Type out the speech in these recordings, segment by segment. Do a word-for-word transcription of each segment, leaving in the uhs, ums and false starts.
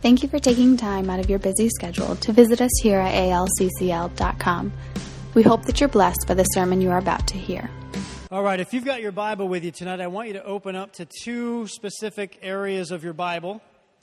Thank you for taking time out of your busy schedule to visit us here at A L C C L dot com. We hope that you're blessed by the sermon you are about to hear. All right, if you've got your Bible with you tonight, I want you to open up to two specific areas of your Bible.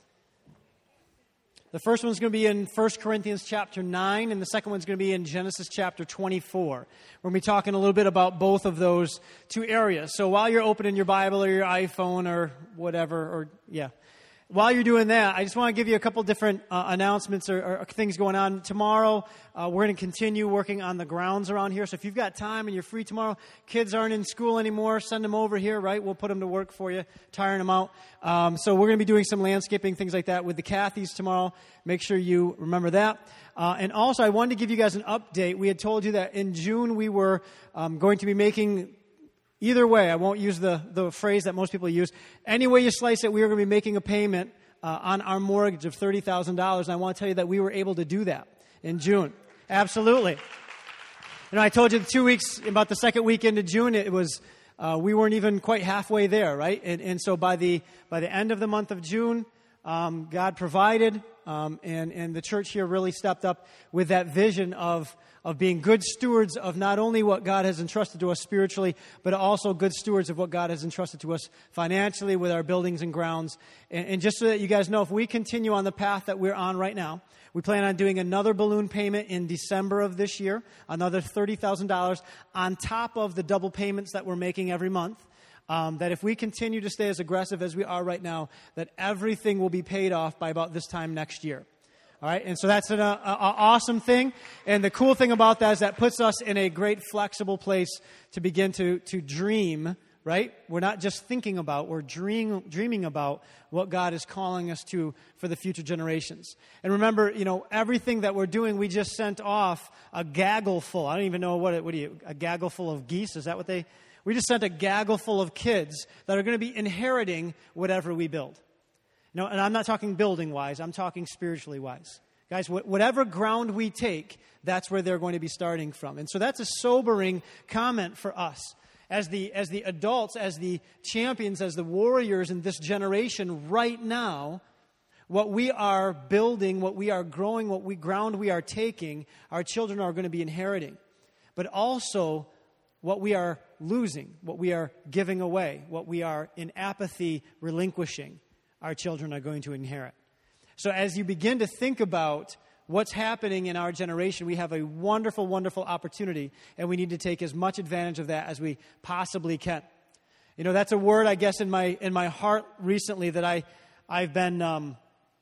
The first one's going to be in First Corinthians chapter nine, and the second one's going to be in Genesis chapter twenty-four. We're going to be talking a little bit about both of those two areas. So while you're opening your Bible or your iPhone or whatever, or yeah, while you're doing that, I just want to give you a couple different uh, announcements or, or things going on. Tomorrow, uh, we're going to continue working on the grounds around here. So if you've got time and you're free tomorrow, kids aren't in school anymore, send them over here, right? We'll put them to work for you, tiring them out. Um, so we're going to be doing some landscaping, things like that with the Cathys tomorrow. Make sure you remember that. Uh, and also, I wanted to give you guys an update. We had told you that in June we were um, going to be making... Either way, I won't use the, the phrase that most people use. Any way you slice it, we were going to be making a payment uh, on our mortgage of thirty thousand dollars. And I want to tell you that we were able to do that in June. Absolutely. You know, I told you two weeks, about the second week into June, it was, uh, we weren't even quite halfway there, right? And, and so by the by the end of the month of June, um, God provided, um, and, and the church here really stepped up with that vision of of being good stewards of not only what God has entrusted to us spiritually, but also good stewards of what God has entrusted to us financially with our buildings and grounds. And, and just so that you guys know, if we continue on the path that we're on right now, we plan on doing another balloon payment in December of this year, another thirty thousand dollars on top of the double payments that we're making every month. Um, that if we continue to stay as aggressive as we are right now, that everything will be paid off by about this time next year. All right, and so that's an uh, uh, awesome thing. And the cool thing about that is that puts us in a great flexible place to begin to to dream, right? We're not just thinking about, we're dream, dreaming about what God is calling us to for the future generations. And remember, you know, everything that we're doing, we just sent off a gaggle full. I don't even know what it, what do you, a gaggle full of geese? Is that what they, we just sent a gaggle full of kids that are going to be inheriting whatever we build. No, and I'm not talking building-wise. I'm talking spiritually-wise. Guys, wh- whatever ground we take, that's where they're going to be starting from. And so that's a sobering comment for us. As the, as the adults, as the champions, as the warriors in this generation right now, what we are building, what we are growing, what we ground we are taking, our children are going to be inheriting. But also what we are losing, what we are giving away, what we are in apathy relinquishing, our children are going to inherit. So as you begin to think about what's happening in our generation, we have a wonderful, wonderful opportunity, and we need to take as much advantage of that as we possibly can. You know, that's a word, I guess, in my in my heart recently that I, I've been, um,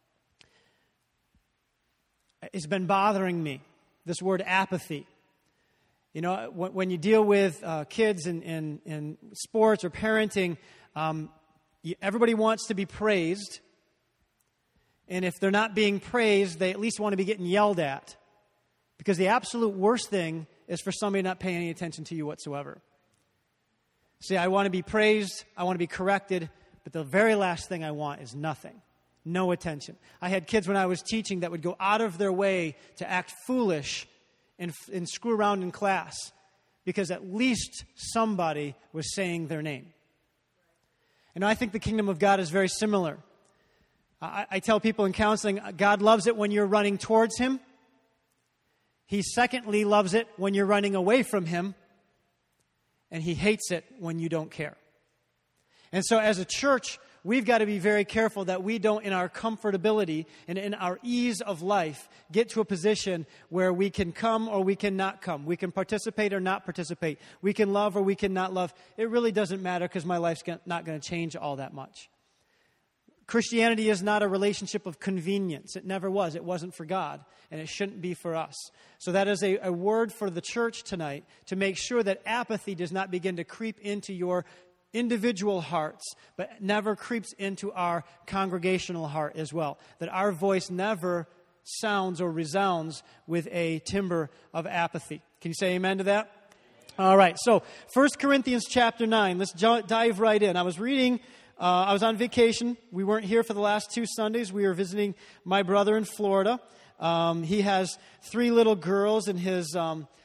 it's been bothering me, this word apathy. You know, when, when you deal with uh, kids in, in, in sports or parenting, um, everybody wants to be praised, and if they're not being praised, they at least want to be getting yelled at, because the absolute worst thing is for somebody not paying any attention to you whatsoever. See, I want to be praised, I want to be corrected, but the very last thing I want is nothing, no attention. I had kids when I was teaching that would go out of their way to act foolish and, and screw around in class, because at least somebody was saying their name. And I think the kingdom of God is very similar. I, I tell people in counseling, God loves it when you're running towards Him. He secondly loves it when you're running away from Him. And He hates it when you don't care. And so as a church, we've got to be very careful that we don't, in our comfortability and in our ease of life, get to a position where we can come or we cannot come. We can participate or not participate. We can love or we cannot love. It really doesn't matter, because my life's not going to change all that much. Christianity is not a relationship of convenience. It never was. It wasn't for God, and it shouldn't be for us. So that is a, a word for the church tonight, to make sure that apathy does not begin to creep into your individual hearts, but never creeps into our congregational heart as well. That our voice never sounds or resounds with a timbre of apathy. Can you say amen to that? All right, so First Corinthians chapter nine. Let's j- dive right in. I was reading, uh, I was on vacation. We weren't here for the last two Sundays. We were visiting my brother in Florida. Um, he has three little girls in his um,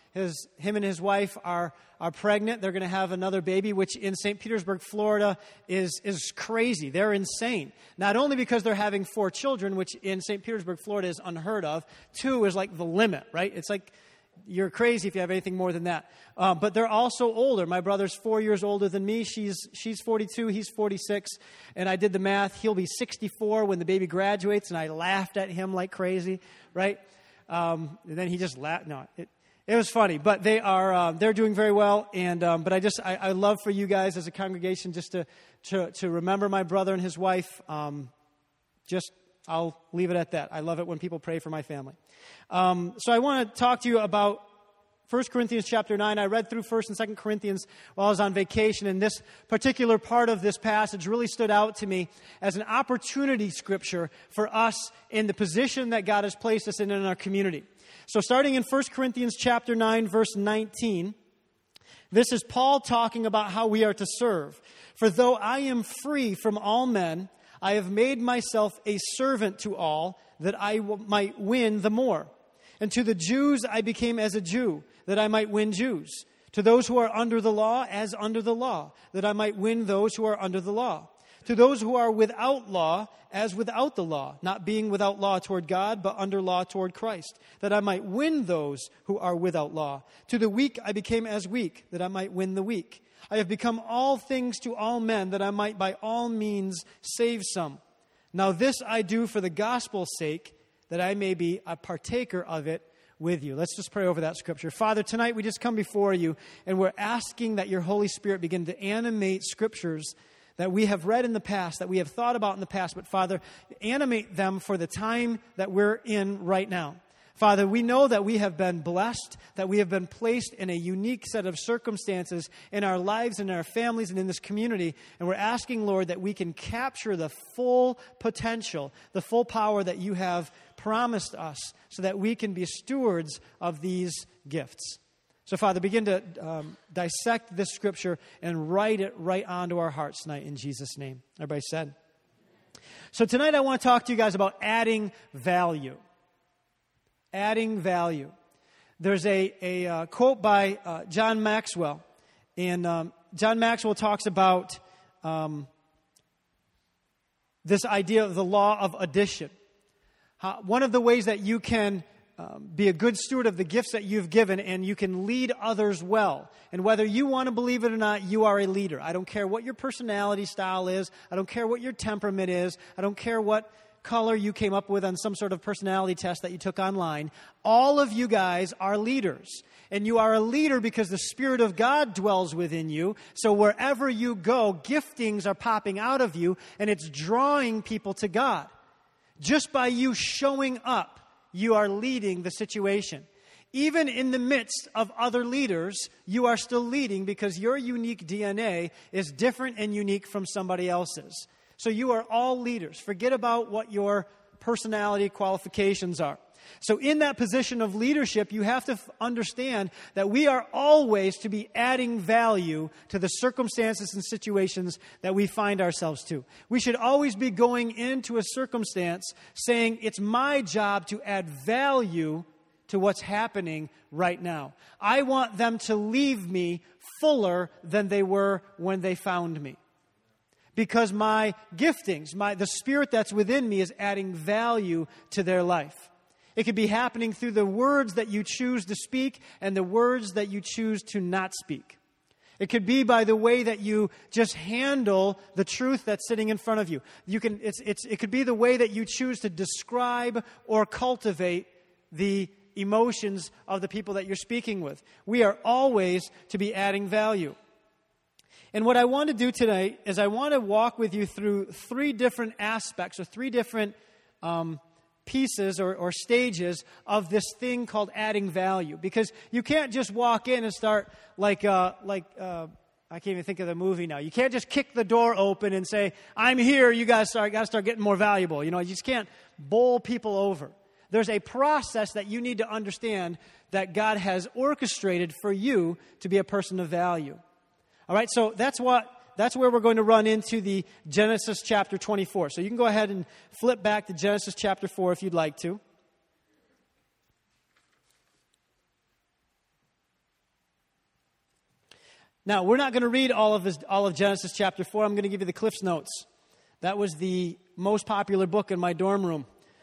his, him and his wife are, are pregnant. They're going to have another baby, which in Saint Petersburg, Florida, is, is crazy. They're insane. Not only because they're having four children, which in Saint Petersburg, Florida is unheard of. Two is like the limit, right? It's like you're crazy if you have anything more than that. Uh, but they're also older. My brother's four years older than me. She's she's forty-two. He's forty-six. And I did the math. He'll be sixty-four when the baby graduates. And I laughed at him like crazy, right? Um, and then he just laughed. No, it, it was funny. But they are uh, they're doing very well. And um, but I just I, I love for you guys as a congregation just to to, to remember my brother and his wife. Um, just I'll leave it at that. I love it when people pray for my family. Um, so I want to talk to you about First Corinthians chapter nine. I read through First and Second Corinthians while I was on vacation, and this particular part of this passage really stood out to me as an opportunity scripture for us in the position that God has placed us in in our community. So starting in First Corinthians chapter nine, verse nineteen, this is Paul talking about how we are to serve. For though I am free from all men, I have made myself a servant to all, that I w- might win the more. And to the Jews I became as a Jew, that I might win Jews. To those who are under the law, as under the law, that I might win those who are under the law. To those who are without law, as without the law, not being without law toward God, but under law toward Christ, that I might win those who are without law. To the weak I became as weak, that I might win the weak. I have become all things to all men, that I might by all means save some. Now this I do for the gospel's sake, that I may be a partaker of it with you. Let's just pray over that scripture. Father, tonight we just come before you, and we're asking that your Holy Spirit begin to animate scriptures that we have read in the past, that we have thought about in the past, but Father, animate them for the time that we're in right now. Father, we know that we have been blessed, that we have been placed in a unique set of circumstances in our lives, in our families, and in this community. And we're asking, Lord, that we can capture the full potential, the full power that you have promised us, so that we can be stewards of these gifts. So, Father, begin to um, dissect this scripture and write it right onto our hearts tonight in Jesus' name. Everybody said. So tonight I want to talk to you guys about adding value. Adding value. There's a, a uh, quote by uh, John Maxwell. And um, John Maxwell talks about um, this idea of the law of addition. How, one of the ways that you can um, be a good steward of the gifts that you've given, and you can lead others well. And whether you want to believe it or not, you are a leader. I don't care what your personality style is. I don't care what your temperament is. I don't care what color you came up with on some sort of personality test that you took online. All of you guys are leaders. And you are a leader because the Spirit of God dwells within you. So wherever you go, giftings are popping out of you, and it's drawing people to God. Just by you showing up, you are leading the situation. Even in the midst of other leaders, you are still leading because your unique D N A is different and unique from somebody else's. So you are all leaders. Forget about what your personality qualifications are. So in that position of leadership, you have to f- understand that we are always to be adding value to the circumstances and situations that we find ourselves to. We should always be going into a circumstance saying, it's my job to add value to what's happening right now. I want them to leave me fuller than they were when they found me. Because my giftings, my the Spirit that's within me is adding value to their life. It could be happening through the words that you choose to speak and the words that you choose to not speak. It could be by the way that you just handle the truth that's sitting in front of you. You can. It's. It's. It could be the way that you choose to describe or cultivate the emotions of the people that you're speaking with. We are always to be adding value. And what I want to do today is I want to walk with you through three different aspects or three different um, pieces or, or stages of this thing called adding value. Because you can't just walk in and start like, uh, like uh, I can't even think of the movie now. You can't just kick the door open and say, I'm here, you guys start, got to start getting more valuable. You know, you just can't bowl people over. There's a process that you need to understand that God has orchestrated for you to be a person of value. All right, so that's what that's where we're going to run into the Genesis chapter twenty-four. So you can go ahead and flip back to Genesis chapter four if you'd like to. Now, we're not going to read all of this, all of Genesis chapter four. I'm going to give you the Cliff's Notes. That was the most popular book in my dorm room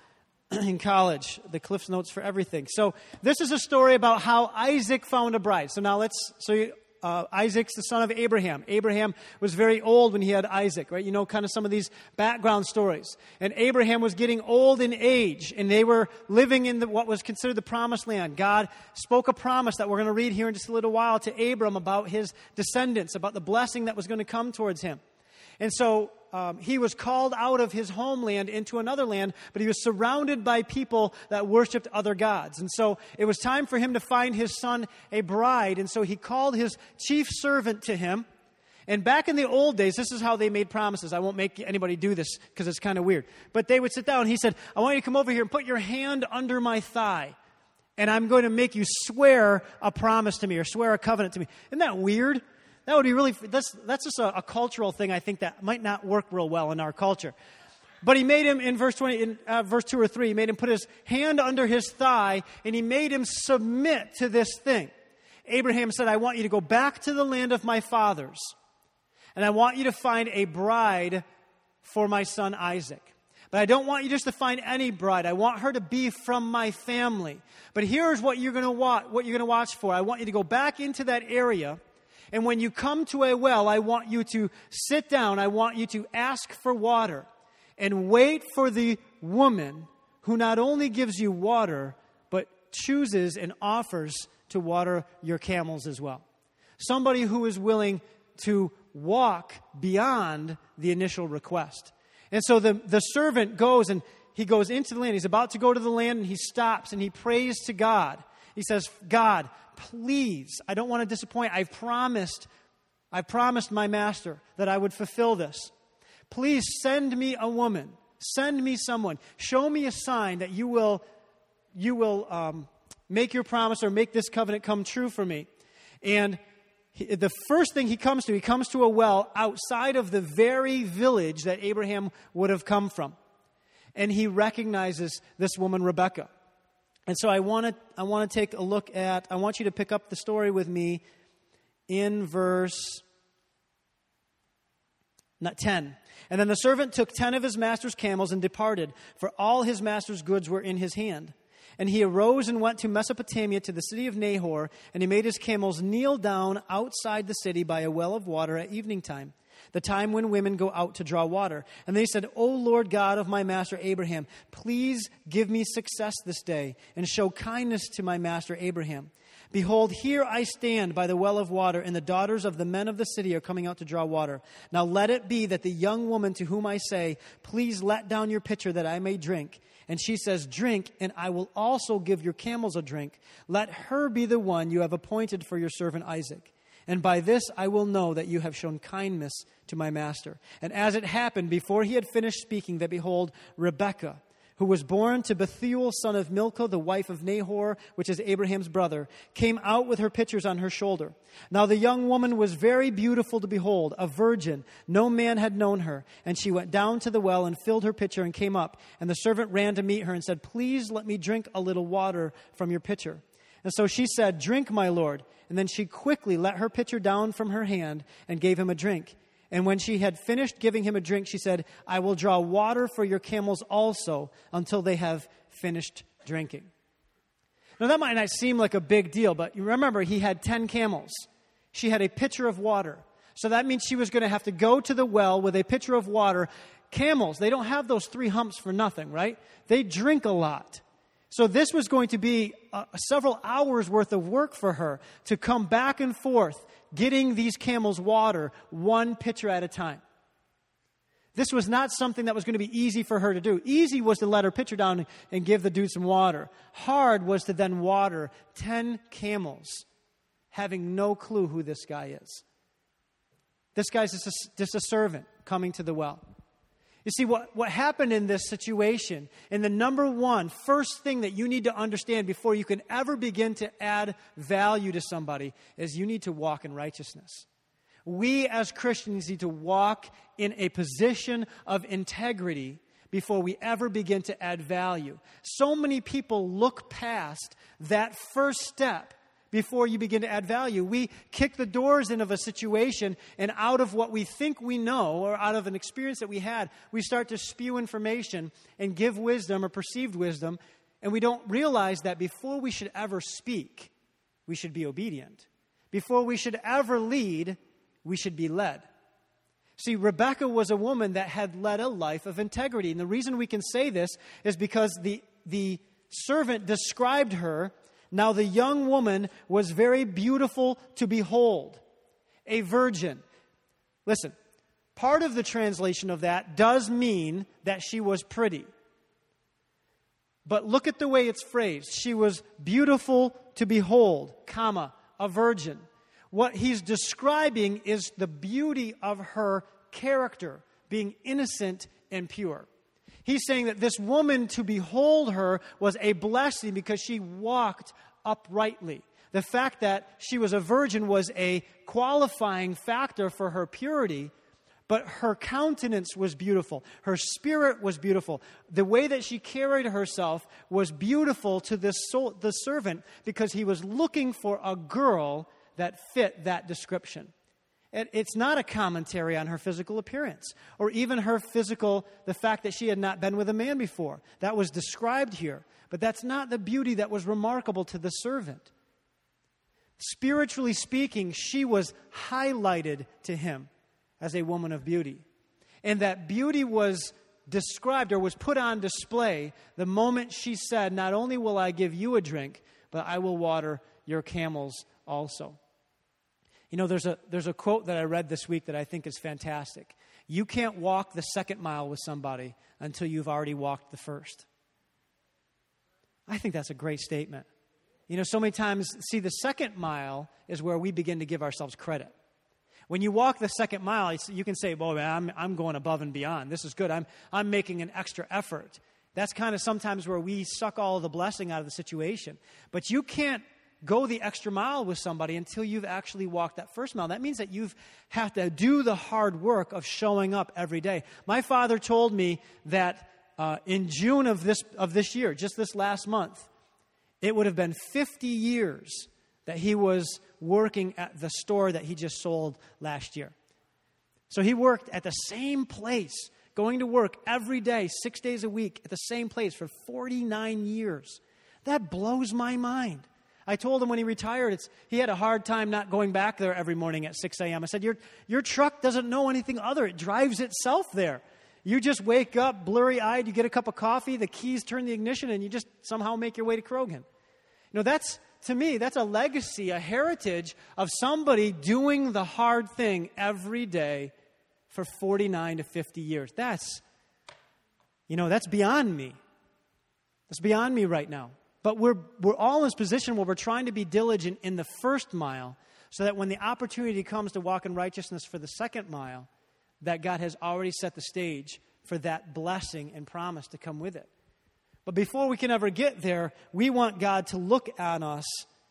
in college, the Cliff's Notes for everything. So this is a story about how Isaac found a bride. So now let's, so you, uh, Isaac's the son of Abraham. Abraham was very old when he had Isaac, right? You know kind of some of these background stories. And Abraham was getting old in age, and they were living in the, what was considered the promised land. God spoke a promise that we're going to read here in just a little while to Abram about his descendants, about the blessing that was going to come towards him. And so um, he was called out of his homeland into another land, but he was surrounded by people that worshiped other gods. And so it was time for him to find his son a bride. And so he called his chief servant to him. And back in the old days, this is how they made promises. I won't make anybody do this because it's kind of weird. But they would sit down. He said, I want you to come over here and put your hand under my thigh. And I'm going to make you swear a promise to me or swear a covenant to me. Isn't that weird? That would be really, that's, that's just a, a cultural thing, I think, that might not work real well in our culture. But he made him, in verse twenty, in uh, verse two or three, he made him put his hand under his thigh, and he made him submit to this thing. Abraham said, I want you to go back to the land of my fathers, and I want you to find a bride for my son Isaac. But I don't want you just to find any bride. I want her to be from my family. But here's what you're going to watch, what you're going to watch for. I want you to go back into that area. And when you come to a well, I want you to sit down. I want you to ask for water and wait for the woman who not only gives you water, but chooses and offers to water your camels as well. Somebody who is willing to walk beyond the initial request. And so the, the servant goes and he goes into the land. He's about to go to the land and he stops and he prays to God. He says, God, please, I don't want to disappoint. I've promised, I promised my master that I would fulfill this. Please send me a woman. Send me someone. Show me a sign that you will, you will um, make your promise or make this covenant come true for me. And he, the first thing he comes to, he comes to a well outside of the very village that Abraham would have come from. And he recognizes this woman, Rebekah. And so I want to I want to take a look at, I want you to pick up the story with me in verse not ten. And then the servant took ten of his master's camels and departed, for all his master's goods were in his hand. And he arose and went to Mesopotamia to the city of Nahor, and he made his camels kneel down outside the city by a well of water at evening time, the time when women go out to draw water. And they said, O Lord God of my master Abraham, please give me success this day and show kindness to my master Abraham. Behold, here I stand by the well of water, and the daughters of the men of the city are coming out to draw water. Now let it be that the young woman to whom I say, please let down your pitcher that I may drink. And she says, drink, and I will also give your camels a drink. Let her be the one you have appointed for your servant Isaac. And by this I will know that you have shown kindness to my master. And as it happened, before he had finished speaking, that behold, Rebekah, who was born to Bethuel, son of Milcah, the wife of Nahor, which is Abraham's brother, came out with her pitchers on her shoulder. Now the young woman was very beautiful to behold, a virgin. No man had known her. And she went down to the well and filled her pitcher and came up. And the servant ran to meet her and said, please let me drink a little water from your pitcher. And so she said, drink, my lord. And then she quickly let her pitcher down from her hand and gave him a drink. And when she had finished giving him a drink, she said, I will draw water for your camels also until they have finished drinking. Now that might not seem like a big deal, but you remember he had ten camels. She had a pitcher of water. So that means she was going to have to go to the well with a pitcher of water. Camels, they don't have those three humps for nothing, right? They drink a lot. So this was going to be uh, several hours worth of work for her to come back and forth, getting these camels water one pitcher at a time. This was not something that was going to be easy for her to do. Easy was to let her pitcher down and give the dude some water. Hard was to then water ten camels, having no clue who this guy is. This guy's just a, just a servant coming to the well. You see, what, what happened in this situation, and the number one, first thing that you need to understand before you can ever begin to add value to somebody is you need to walk in righteousness. We as Christians need to walk in a position of integrity before we ever begin to add value. So many people look past that first step before you begin to add value. We kick the doors in of a situation, and out of what we think we know, or out of an experience that we had, we start to spew information and give wisdom or perceived wisdom, and we don't realize that before we should ever speak, we should be obedient. Before we should ever lead, we should be led. See, Rebekah was a woman that had led a life of integrity. And the reason we can say this is because the, the servant described her. Now the young woman was very beautiful to behold, a virgin. Listen, part of the translation of that does mean that she was pretty. But look at the way it's phrased. She was beautiful to behold, comma, a virgin. What he's describing is the beauty of her character, being innocent and pure. He's saying that this woman, to behold her, was a blessing because she walked uprightly. The fact that she was a virgin was a qualifying factor for her purity, but her countenance was beautiful. Her spirit was beautiful. The way that she carried herself was beautiful to this soul, the servant, because he was looking for a girl that fit that description. It, it's not a commentary on her physical appearance or even her physical, the fact that she had not been with a man before. That was described here. But that's not the beauty that was remarkable to the servant. Spiritually speaking, she was highlighted to him as a woman of beauty. And that beauty was described or was put on display the moment she said, not only will I give you a drink, but I will water your camels also. You know, there's a there's a quote that I read this week that I think is fantastic. You can't walk the second mile with somebody until you've already walked the first. I think that's a great statement. You know, so many times, see, the second mile is where we begin to give ourselves credit. When you walk the second mile, you can say, boy, man, I'm, I'm going above and beyond. This is good. I'm, I'm making an extra effort. That's kind of sometimes where we suck all of the blessing out of the situation. But you can't go the extra mile with somebody until you've actually walked that first mile. That means that you've have to do the hard work of showing up every day. My father told me that uh, in June of this of this year, just this last month, it would have been fifty years that he was working at the store that he just sold last year. So he worked at the same place, going to work every day, six days a week, at the same place for forty-nine years. That blows my mind. I told him when he retired, it's, he had a hard time not going back there every morning at six a.m. I said, your, your truck doesn't know anything other. It drives itself there. You just wake up blurry-eyed, you get a cup of coffee, the keys turn the ignition, and you just somehow make your way to Krogan. You know, that's, to me, that's a legacy, a heritage of somebody doing the hard thing every day for forty-nine to fifty years. That's, you know, that's beyond me. That's beyond me right now. But we're we're all in this position where we're trying to be diligent in the first mile so that when the opportunity comes to walk in righteousness for the second mile, that God has already set the stage for that blessing and promise to come with it. But before we can ever get there, we want God to look at us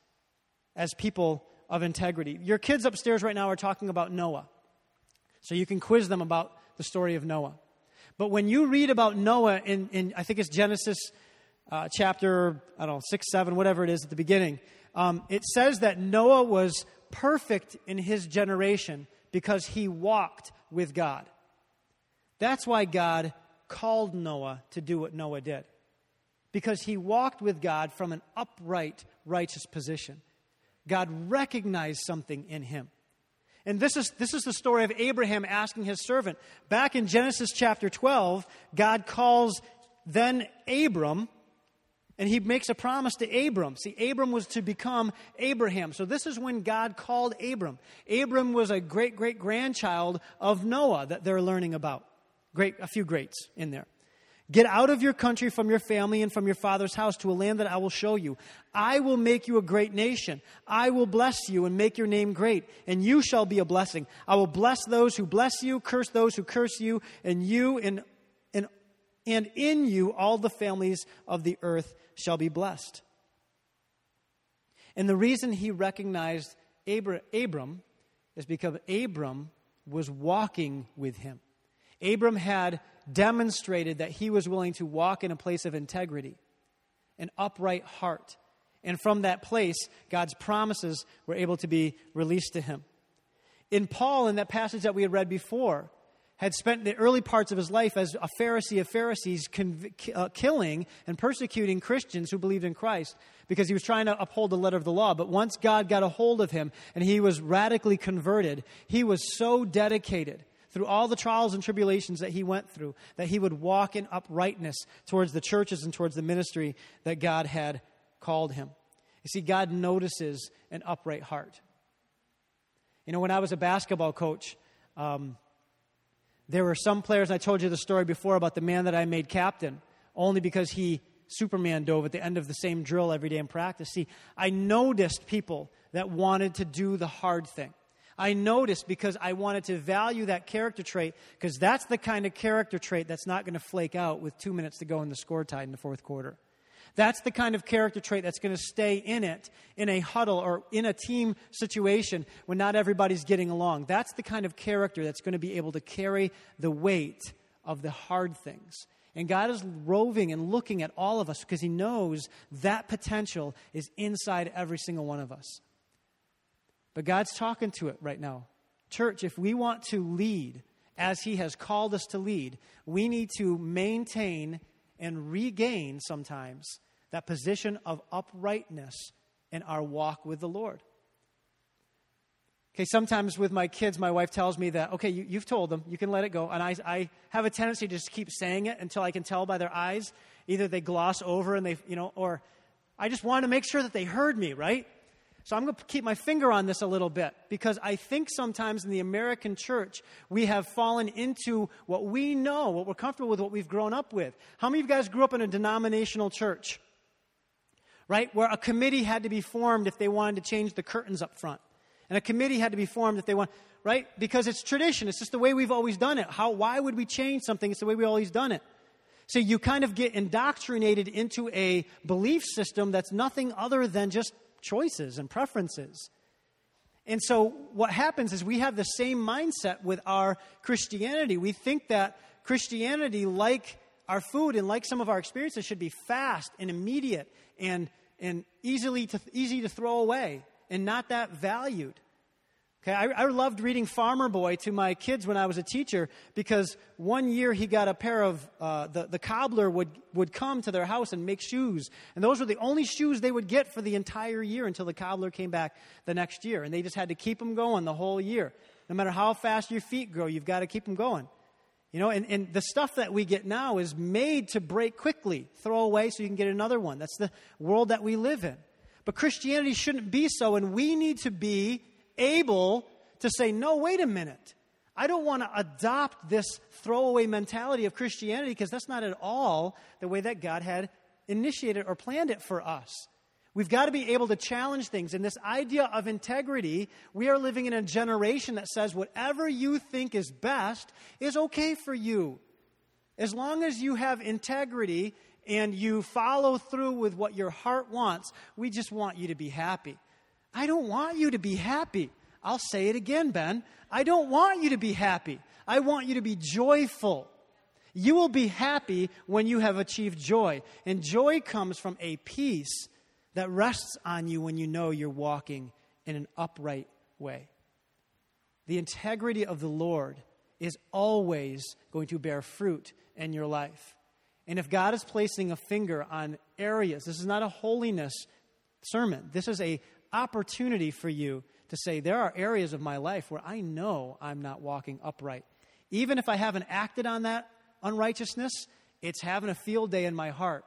as people of integrity. Your kids upstairs right now are talking about Noah. So you can quiz them about the story of Noah. But when you read about Noah in, in I think it's Genesis uh, chapter, I don't know, six, seven, whatever it is at the beginning, um, it says that Noah was perfect in his generation because he walked with God. That's why God called Noah to do what Noah did. Because he walked with God from an upright, righteous position. God recognized something in him. And this is this is the story of Abraham asking his servant. Back in Genesis chapter twelve, God calls then Abram, and he makes a promise to Abram. See, Abram was to become Abraham. So this is when God called Abram. Abram was a great-great-grandchild of Noah that they're learning about. Great, a few greats in there. Get out of your country, from your family, and from your father's house to a land that I will show you. I will make you a great nation. I will bless you and make your name great, and you shall be a blessing. I will bless those who bless you, curse those who curse you, and you and, and, and in you all the families of the earth shall be blessed. And the reason he recognized Abra- Abram is because Abram was walking with him. Abram had demonstrated that he was willing to walk in a place of integrity, an upright heart. And from that place, God's promises were able to be released to him. In Paul, in that passage that we had read before, had spent the early parts of his life as a Pharisee of Pharisees, conv- uh, killing and persecuting Christians who believed in Christ because he was trying to uphold the letter of the law. But once God got a hold of him and he was radically converted, he was so dedicated through all the trials and tribulations that he went through that he would walk in uprightness towards the churches and towards the ministry that God had called him. You see, God notices an upright heart. You know, when I was a basketball coach, um, there were some players, and I told you the story before about the man that I made captain, only because he Superman dove at the end of the same drill every day in practice. See, I noticed people that wanted to do the hard thing. I noticed because I wanted to value that character trait, because that's the kind of character trait that's not going to flake out with two minutes to go in the score tied in the fourth quarter. That's the kind of character trait that's going to stay in it, in a huddle or in a team situation when not everybody's getting along. That's the kind of character that's going to be able to carry the weight of the hard things. And God is roving and looking at all of us because he knows that potential is inside every single one of us. But God's talking to it right now. Church, if we want to lead as he has called us to lead, we need to maintain and regain sometimes that position of uprightness in our walk with the Lord. Okay, sometimes with my kids, my wife tells me that, okay, you, you've told them, you can let it go. And I, I have a tendency to just keep saying it until I can tell by their eyes. Either they gloss over and they, you know, or I just want to make sure that they heard me, right? So I'm going to keep my finger on this a little bit because I think sometimes in the American church, we have fallen into what we know, what we're comfortable with, what we've grown up with. How many of you guys grew up in a denominational church, right? Where a committee had to be formed if they wanted to change the curtains up front. And a committee had to be formed if they want, right? Because it's tradition. It's just the way we've always done it. How, why would we change something? It's the way we've always done it. So you kind of get indoctrinated into a belief system that's nothing other than just choices and preferences. And so what happens is we have the same mindset with our Christianity. We think that Christianity, like our food and like some of our experiences, should be fast and immediate and, and easily to, easy to throw away and not that valued. Okay, I, I loved reading Farmer Boy to my kids when I was a teacher because one year he got a pair of, uh, the, the cobbler would, would come to their house and make shoes. And those were the only shoes they would get for the entire year until the cobbler came back the next year. And they just had to keep them going the whole year. No matter how fast your feet grow, you've got to keep them going. You know, and, and the stuff that we get now is made to break quickly, throw away so you can get another one. That's the world that we live in. But Christianity shouldn't be so, and we need to be able to say, no, wait a minute. I don't want to adopt this throwaway mentality of Christianity because that's not at all the way that God had initiated or planned it for us. We've got to be able to challenge things. And this idea of integrity, we are living in a generation that says whatever you think is best is okay for you. As long as you have integrity and you follow through with what your heart wants, we just want you to be happy. I don't want you to be happy. I'll say it again, Ben. I don't want you to be happy. I want you to be joyful. You will be happy when you have achieved joy. And joy comes from a peace that rests on you when you know you're walking in an upright way. The integrity of the Lord is always going to bear fruit in your life. And if God is placing a finger on areas, this is not a holiness sermon. This is an opportunity for you to say, there are areas of my life where I know I'm not walking upright. Even if I haven't acted on that unrighteousness, it's having a field day in my heart.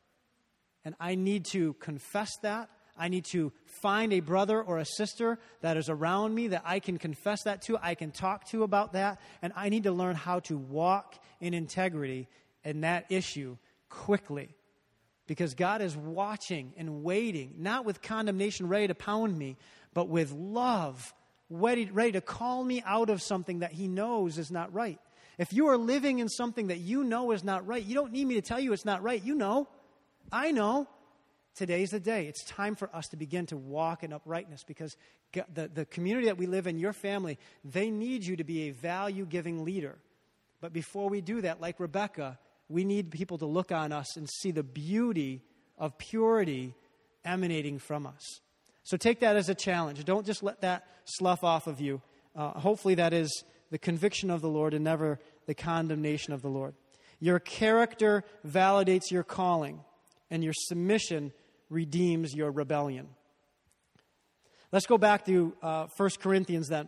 And I need to confess that. I need to find a brother or a sister that is around me that I can confess that to, I can talk to about that, and I need to learn how to walk in integrity in that issue quickly. Because God is watching and waiting, not with condemnation ready to pound me, but with love ready, ready to call me out of something that he knows is not right. If you are living in something that you know is not right, you don't need me to tell you it's not right. You know. I know. Today's the day. It's time for us to begin to walk in uprightness because the, the community that we live in, your family, they need you to be a value-giving leader. But before we do that, like Rebecca, we need people to look on us and see the beauty of purity emanating from us. So take that as a challenge. Don't just let that slough off of you. Uh, hopefully that is the conviction of the Lord and never the condemnation of the Lord. Your character validates your calling, and your submission redeems your rebellion. Let's go back to uh, First Corinthians then.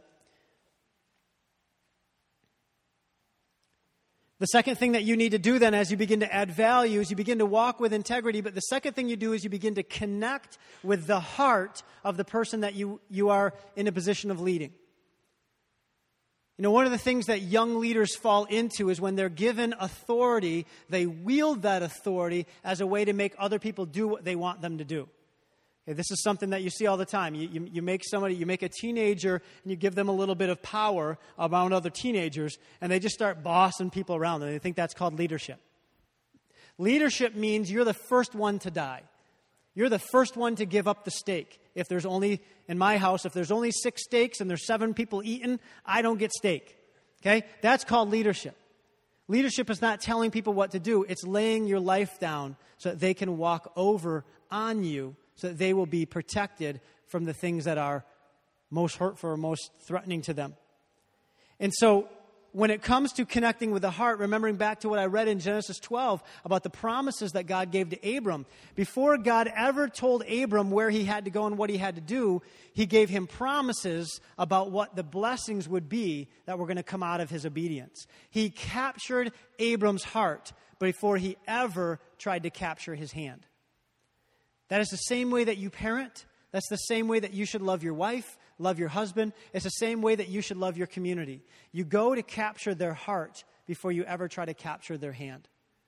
The second thing that you need to do then as you begin to add value is you begin to walk with integrity, but the second thing you do is you begin to connect with the heart of the person that you, you are in a position of leading. You know, one of the things that young leaders fall into is when they're given authority, they wield that authority as a way to make other people do what they want them to do. Okay, this is something that you see all the time. You, you, you make somebody, you make a teenager, and you give them a little bit of power around other teenagers, and they just start bossing people around, and they think that's called leadership. Leadership means you're the first one to die. You're the first one to give up the steak. If there's only, in my house, if there's only six steaks and there's seven people eating, I don't get steak. Okay? That's called leadership. Leadership is not telling people what to do. It's laying your life down so that they can walk over on you, so that they will be protected from the things that are most hurtful or most threatening to them. And so when it comes to connecting with the heart, remembering back to what I read in Genesis twelve about the promises that God gave to Abram, before God ever told Abram where he had to go and what he had to do, he gave him promises about what the blessings would be that were going to come out of his obedience. He captured Abram's heart before he ever tried to capture his hand. That is the same way that you parent. That's the same way that you should love your wife, love your husband. It's the same way that you should love your community. You go to capture their heart before you ever try to capture their hand.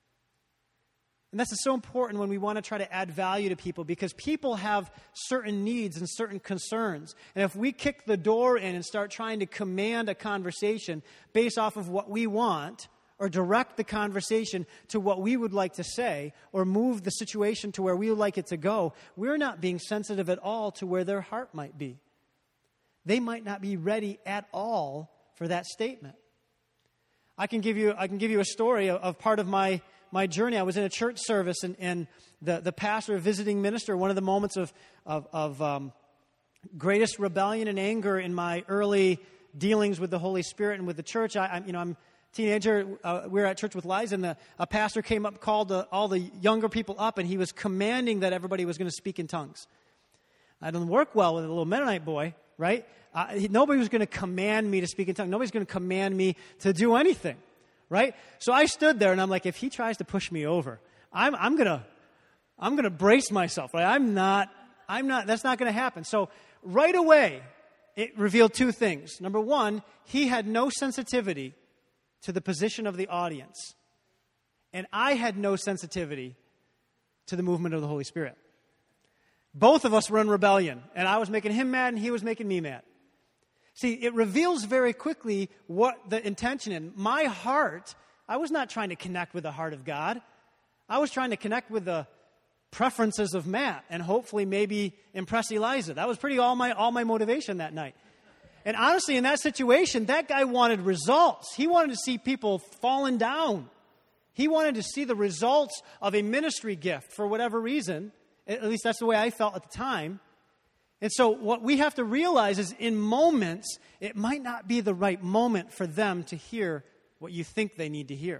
And this is so important when we want to try to add value to people, because people have certain needs and certain concerns. And if we kick the door in and start trying to command a conversation based off of what we want, or direct the conversation to what we would like to say, or move the situation to where we would like it to go, we're not being sensitive at all to where their heart might be. They might not be ready at all for that statement. I can give you, I can give you a story of, of part of my, my journey. I was in a church service, and, and the, the pastor, visiting minister, one of the moments of, of, of um, greatest rebellion and anger in my early dealings with the Holy Spirit and with the church. I, I'm, you know, I'm teenager, uh, we were at church with Liza, and the, a pastor came up, called the, all the younger people up, and he was commanding that everybody was going to speak in tongues. I didn't work well with a little Mennonite boy, right? Uh, he, nobody was going to command me to speak in tongues. Nobody's going to command me to do anything, right? So I stood there, and I'm like, if he tries to push me over, I'm, I'm going to, I'm going to brace myself, right? I'm not, I'm not, that's not going to happen. So right away, it revealed two things. Number one, he had no sensitivity to the position of the audience. And I had no sensitivity to the movement of the Holy Spirit. Both of us were in rebellion, and I was making him mad, and he was making me mad. See, it reveals very quickly what the intention is. My heart, I was not trying to connect with the heart of God. I was trying to connect with the preferences of Matt, and hopefully maybe impress Eliza. That was pretty all my all my motivation that night. And honestly, in that situation, that guy wanted results. He wanted to see people falling down. He wanted to see the results of a ministry gift for whatever reason. At least that's the way I felt at the time. And so what we have to realize is in moments, it might not be the right moment for them to hear what you think they need to hear.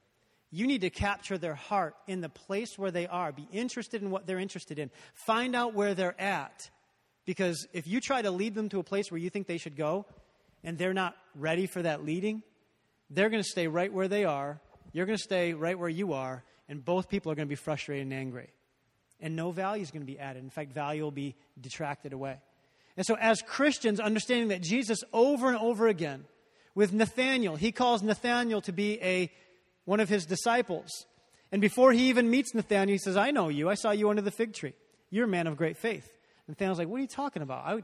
You need to capture their heart in the place where they are. Be interested in what they're interested in. Find out where they're at. Because if you try to lead them to a place where you think they should go, and they're not ready for that leading, they're going to stay right where they are. You're going to stay right where you are, and both people are going to be frustrated and angry. And no value is going to be added. In fact, value will be detracted away. And so as Christians, understanding that Jesus over and over again, with Nathanael, he calls Nathanael to be a one of his disciples. And before he even meets Nathanael, he says, I know you. I saw you under the fig tree. You're a man of great faith. Nathanael's like, what are you talking about? I would...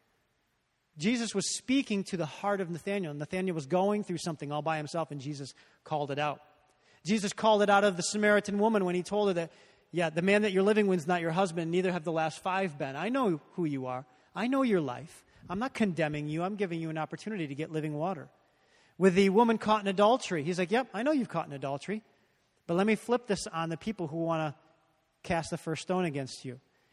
Jesus was speaking to the heart of Nathanael. Nathanael was going through something all by himself, and Jesus called it out. Jesus called it out of the Samaritan woman when he told her that, yeah, the man that you're living with is not your husband, neither have the last five been. I know who you are. I know your life. I'm not condemning you. I'm giving you an opportunity to get living water. With the woman caught in adultery, he's like, yep, I know you've caught in adultery, but let me flip this on the people who want to cast the first stone against you.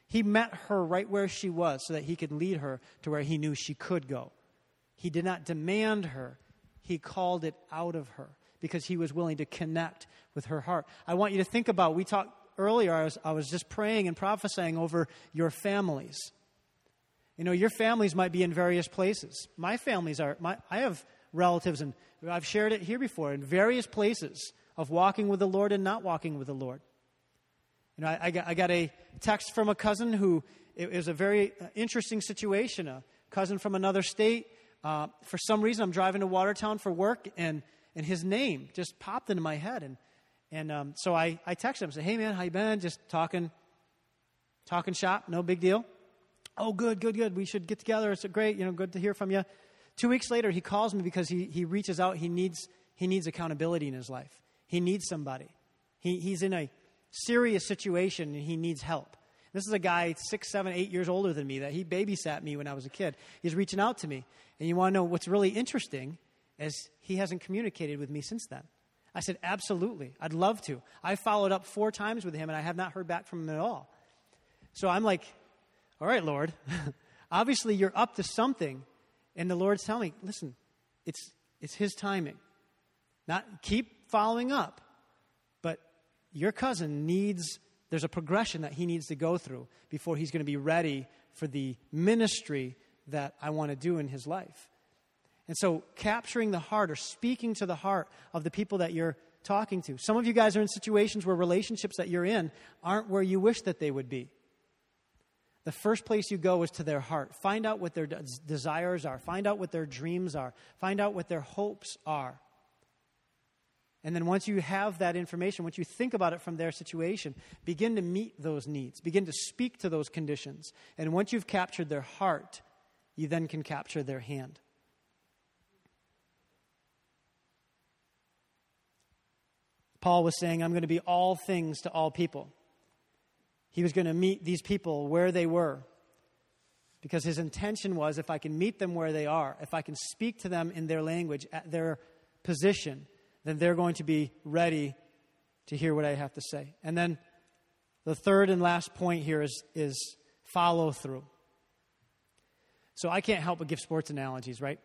He met her right where she was so that he could lead her to where he knew she could go. He did not demand her. He called it out of her because he was willing to connect with her heart. I want you to think about, we talked earlier, I was, I was just praying and prophesying over your families. You know, your families might be in various places. My families are, my, I have relatives, and I've shared it here before, in various places of walking with the Lord and not walking with the Lord. You know, I, I, got, I got a text from a cousin who, it was a very interesting situation, a cousin from another state. Uh, for some reason, I'm driving to Watertown for work, and, and his name just popped into my head. And, and um, so I, I texted him, said, hey, man, how you been? Just talking, talking shop, no big deal. Oh, good, good, good. We should get together. It's great, you know, good to hear from you. Two weeks later, he calls me because he, he reaches out. He needs, he needs accountability in his life. He needs somebody. He, he's in a serious situation, and he needs help. This is a guy six, seven, eight years older than me that he babysat me when I was a kid. He's reaching out to me. And you want to know what's really interesting is he hasn't communicated with me since then. I said, absolutely. I'd love to. I followed up four times with him, and I have not heard back from him at all. So I'm like, all right, Lord, obviously you're up to something. And the Lord's telling me, listen, it's it's his timing. Not keep following up, but your cousin needs, there's a progression that he needs to go through before he's going to be ready for the ministry that I want to do in his life. And so capturing the heart or speaking to the heart of the people that you're talking to. Some of you guys are in situations where relationships that you're in aren't where you wish that they would be. The first place you go is to their heart. Find out what their des- desires are. Find out what their dreams are. Find out what their hopes are. And then once you have that information, once you think about it from their situation, begin to meet those needs. Begin to speak to those conditions. And once you've captured their heart, you then can capture their hand. Paul was saying, I'm going to be all things to all people. He was going to meet these people where they were because his intention was, if I can meet them where they are, if I can speak to them in their language, at their position, then they're going to be ready to hear what I have to say. And then the third and last point here is, is follow through. So I can't help but give sports analogies, right?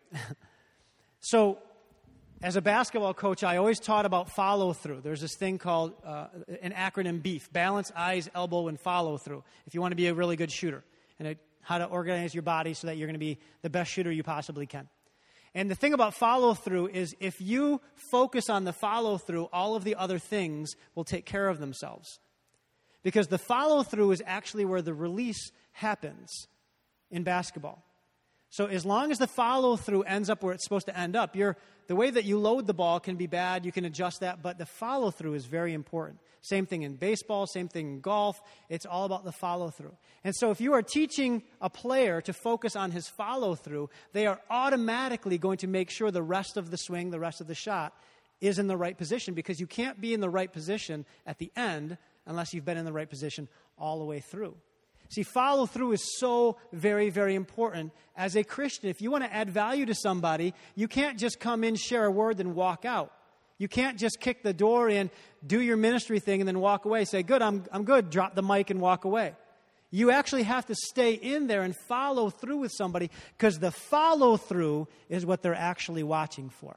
So as a basketball coach, I always taught about follow-through. There's this thing called uh, an acronym BEEF, balance, eyes, elbow, and follow-through, if you want to be a really good shooter, and it, how to organize your body so that you're going to be the best shooter you possibly can. And the thing about follow-through is if you focus on the follow-through, all of the other things will take care of themselves. Because the follow-through is actually where the release happens in basketball. So as long as the follow-through ends up where it's supposed to end up, you're, the way that you load the ball can be bad. You can adjust that, but the follow-through is very important. Same thing in baseball, same thing in golf. It's all about the follow-through. And so if you are teaching a player to focus on his follow-through, they are automatically going to make sure the rest of the swing, the rest of the shot, is in the right position, because you can't be in the right position at the end unless you've been in the right position all the way through. See, follow-through is so very, very important. As a Christian, if you want to add value to somebody, you can't just come in, share a word, then walk out. You can't just kick the door in, do your ministry thing, and then walk away. Say, good, I'm, I'm good, drop the mic and walk away. You actually have to stay in there and follow through with somebody, because the follow-through is what they're actually watching for.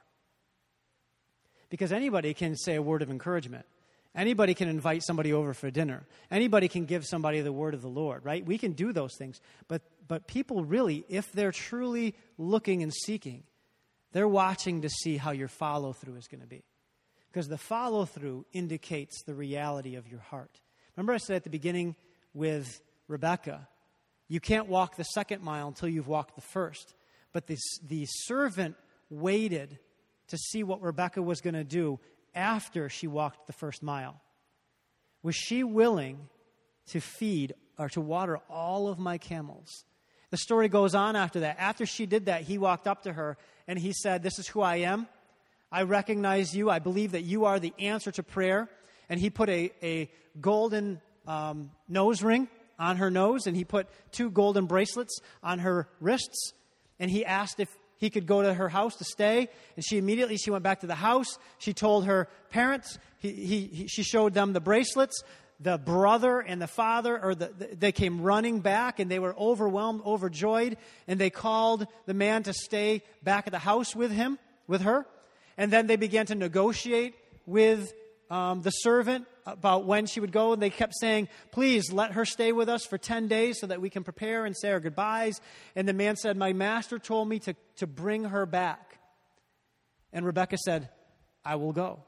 Because anybody can say a word of encouragement. Anybody can invite somebody over for dinner. Anybody can give somebody the word of the Lord, right? We can do those things. But but people really, if they're truly looking and seeking, they're watching to see how your follow-through is going to be. Because the follow-through indicates the reality of your heart. Remember I said at the beginning with Rebecca, you can't walk the second mile until you've walked the first. But this, the servant waited to see what Rebecca was going to do after she walked the first mile. Was she willing to feed or to water all of my camels? The story goes on after that. After she did that, he walked up to her and he said, this is who I am. I recognize you. I believe that you are the answer to prayer. And he put a, a golden um, nose ring on her nose, and he put two golden bracelets on her wrists. And he asked if he could go to her house to stay, and she immediately, she went back to the house. She told her parents, he, he, he, she showed them the bracelets. the brother and the father, or the, the, they came running back, and they were overwhelmed, overjoyed, and they called the man to stay back at the house with him, with her. And then they began to negotiate with um, the servant about when she would go, and they kept saying, please let her stay with us for ten days so that we can prepare and say our goodbyes. And the man said, my master told me to, to bring her back. And Rebekah said, I will go.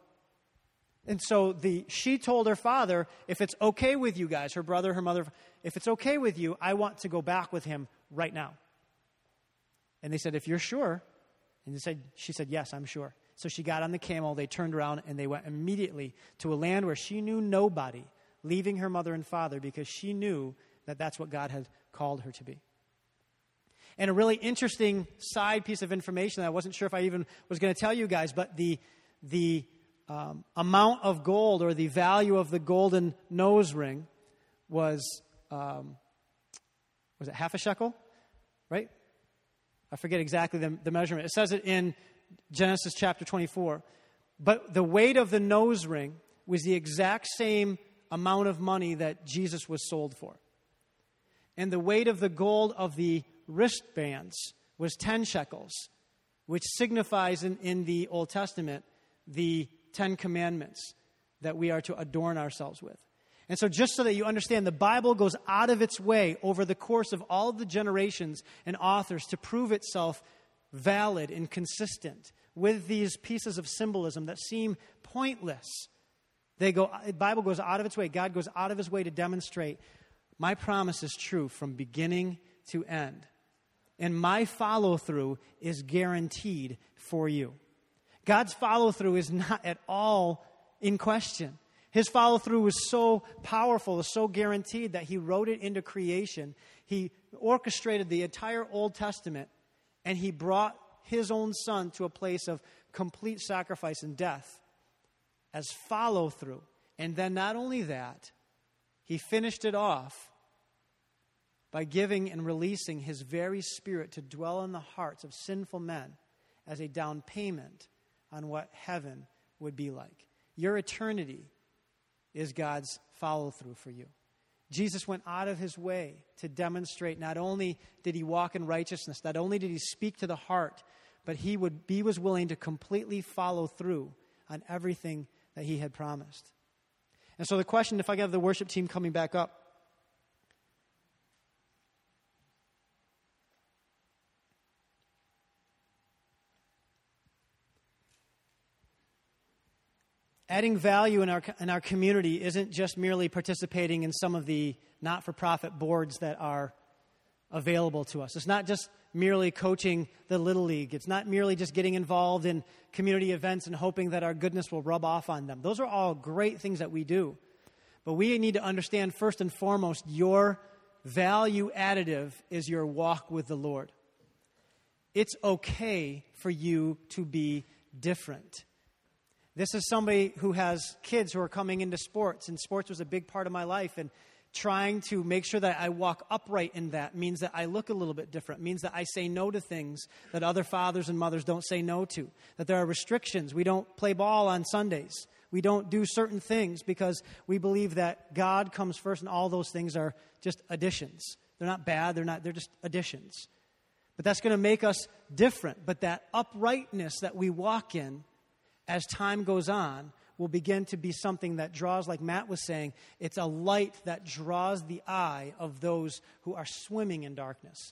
And so the she told her father, if it's okay with you guys, her brother, her mother, if it's okay with you, I want to go back with him right now. And they said, if you're sure. And they said, she said, yes, I'm sure. So she got on the camel, they turned around, and they went immediately to a land where she knew nobody, leaving her mother and father, because she knew that that's what God had called her to be. And a really interesting side piece of information that I wasn't sure if I even was going to tell you guys, but the the um, amount of gold, or the value of the golden nose ring was, um, was it half a shekel? Right? I forget exactly the, the measurement. It says it in Genesis chapter twenty-four. But the weight of the nose ring was the exact same amount of money that Jesus was sold for. And the weight of the gold of the wristbands was ten shekels, which signifies in, in the Old Testament the Ten Commandments that we are to adorn ourselves with. And so just so that you understand, the Bible goes out of its way over the course of all of the generations and authors to prove itself valid and consistent with these pieces of symbolism that seem pointless. They go, the Bible goes out of its way. God goes out of his way to demonstrate my promise is true from beginning to end. And my follow-through is guaranteed for you. God's follow-through is not at all in question. His follow-through was so powerful, was so guaranteed that he wrote it into creation. He orchestrated the entire Old Testament, and he brought his own son to a place of complete sacrifice and death as follow-through. And then not only that, he finished it off by giving and releasing his very Spirit to dwell in the hearts of sinful men as a down payment on what heaven would be like. Your eternity is God's follow-through for you. Jesus went out of his way to demonstrate not only did he walk in righteousness, not only did he speak to the heart, but he would he was willing to completely follow through on everything that he had promised. And so the question, if I have the worship team coming back up, adding value in our in our community isn't just merely participating in some of the not-for-profit boards that are available to us. It's not just merely coaching the Little League. It's not merely just getting involved in community events and hoping that our goodness will rub off on them. Those are all great things that we do. But we need to understand first and foremost, your value additive is your walk with the Lord. It's okay for you to be different. This is somebody who has kids who are coming into sports, and sports was a big part of my life, and trying to make sure that I walk upright in that means that I look a little bit different, means that I say no to things that other fathers and mothers don't say no to, that there are restrictions. We don't play ball on Sundays. We don't do certain things because we believe that God comes first, and all those things are just additions. They're not bad. They're not. They're just additions. But that's going to make us different. But that uprightness that we walk in as time goes on will begin to be something that draws, like Matt was saying, it's a light that draws the eye of those who are swimming in darkness.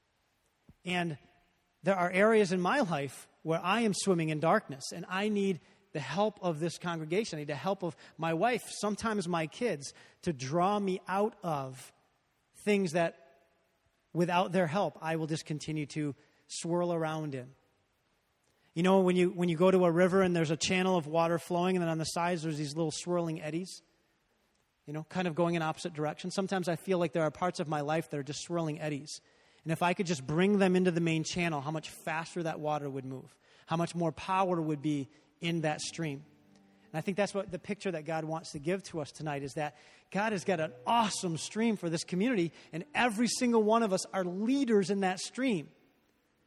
And there are areas in my life where I am swimming in darkness, and I need the help of this congregation. I need the help of my wife, sometimes my kids, to draw me out of things that without their help I will just continue to swirl around in. You know, when you when you go to a river and there's a channel of water flowing, and then on the sides there's these little swirling eddies, you know, kind of going in opposite directions. Sometimes I feel like there are parts of my life that are just swirling eddies. And if I could just bring them into the main channel, how much faster that water would move, how much more power would be in that stream. And I think that's what the picture that God wants to give to us tonight is that God has got an awesome stream for this community, and every single one of us are leaders in that stream.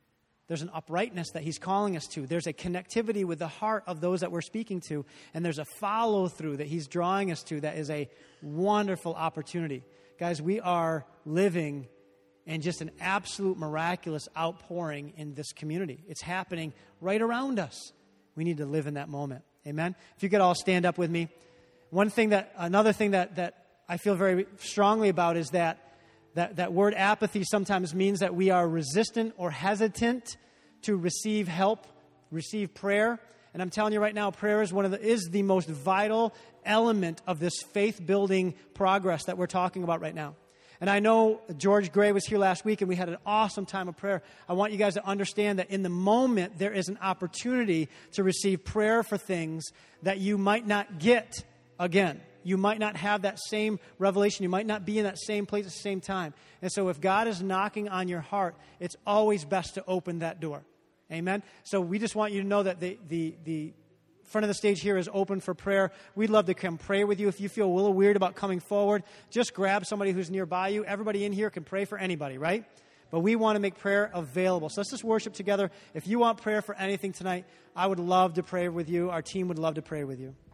There's an uprightness that he's calling us to. There's a connectivity with the heart of those that we're speaking to. And there's a follow-through that he's drawing us to that is a wonderful opportunity. Guys, we are living in just an absolute miraculous outpouring in this community. It's happening right around us. We need to live in that moment. Amen? If you could all stand up with me. One thing that, another thing that, that I feel very strongly about is that That, that word apathy sometimes means that we are resistant or hesitant to receive help, receive prayer. And I'm telling you right now, prayer is one of the is the most vital element of this faith-building progress that we're talking about right now. And I know George Gray was here last week, and we had an awesome time of prayer. I want you guys to understand that in the moment, there is an opportunity to receive prayer for things that you might not get again. You might not have that same revelation. You might not be in that same place at the same time. And so if God is knocking on your heart, it's always best to open that door. Amen? So we just want you to know that the, the, the front of the stage here is open for prayer. We'd love to come pray with you. If you feel a little weird about coming forward, just grab somebody who's nearby you. Everybody in here can pray for anybody, right? But we want to make prayer available. So let's just worship together. If you want prayer for anything tonight, I would love to pray with you. Our team would love to pray with you.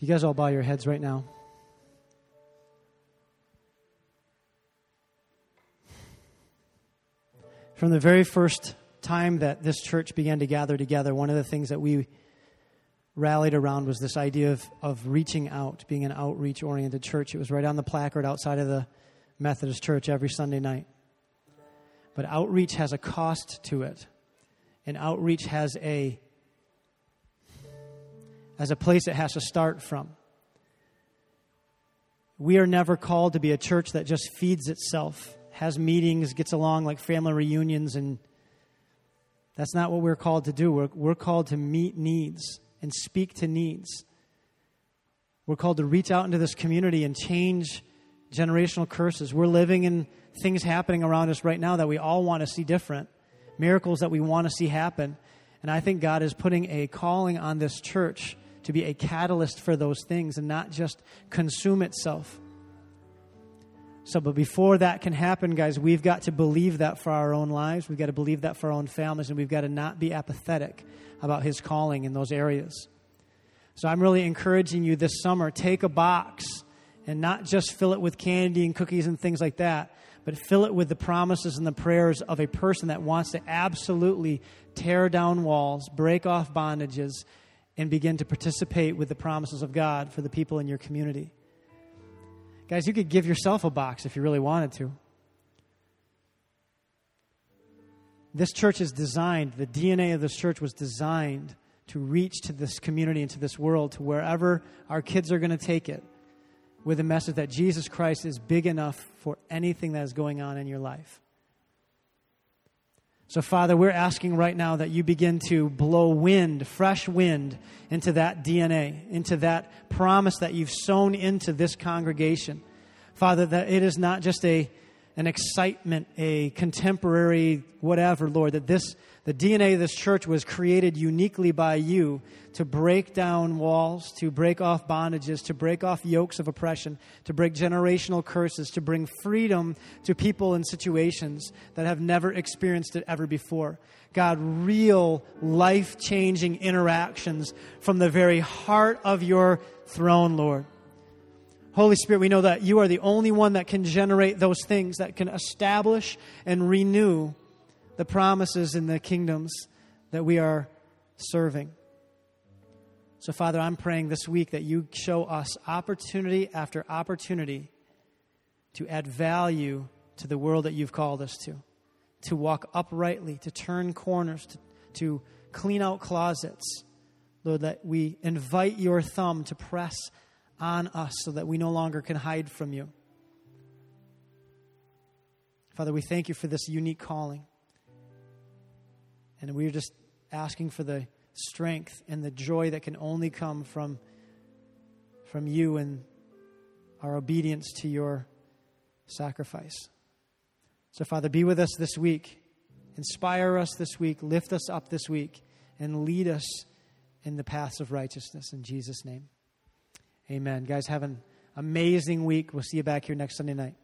You guys all bow your heads right now. From the very first time that this church began to gather together, one of the things that we rallied around was this idea of, of reaching out, being an outreach-oriented church. It was right on the placard outside of the Methodist church every Sunday night. But outreach has a cost to it. And outreach has a, has a place it has to start from. We are never called to be a church that just feeds itself, has meetings, gets along like family reunions, and that's not what we're called to do. We're, we're called to meet needs and speak to needs. We're called to reach out into this community and change generational curses. We're living in things happening around us right now that we all want to see different, miracles that we want to see happen. And I think God is putting a calling on this church to be a catalyst for those things and not just consume itself. So, but before that can happen, guys, we've got to believe that for our own lives. We've got to believe that for our own families, and we've got to not be apathetic about His calling in those areas. So I'm really encouraging you this summer, take a box and not just fill it with candy and cookies and things like that, but fill it with the promises and the prayers of a person that wants to absolutely tear down walls, break off bondages, and begin to participate with the promises of God for the people in your community. Guys, you could give yourself a box if you really wanted to. This church is designed, the D N A of this church was designed to reach to this community and to this world, to wherever our kids are going to take it, with a message that Jesus Christ is big enough for anything that is going on in your life. So, Father, we're asking right now that you begin to blow wind, fresh wind, into that D N A, into that promise that you've sown into this congregation. Father, that it is not just a an excitement, a contemporary whatever, Lord, that this the D N A of this church was created uniquely by you to break down walls, to break off bondages, to break off yokes of oppression, to break generational curses, to bring freedom to people in situations that have never experienced it ever before. God, real life-changing interactions from the very heart of your throne, Lord. Holy Spirit, we know that you are the only one that can generate those things, that can establish and renew the promises in the kingdoms that we are serving. So, Father, I'm praying this week that you show us opportunity after opportunity to add value to the world that you've called us to, to walk uprightly, to turn corners, to, to clean out closets. Lord, that we invite your thumb to press on us so that we no longer can hide from you. Father, we thank you for this unique calling. And we're just asking for the strength and the joy that can only come from, from you and our obedience to your sacrifice. So, Father, be with us this week. Inspire us this week. Lift us up this week. And lead us in the paths of righteousness. In Jesus' name. Amen. Guys, have an amazing week. We'll see you back here next Sunday night.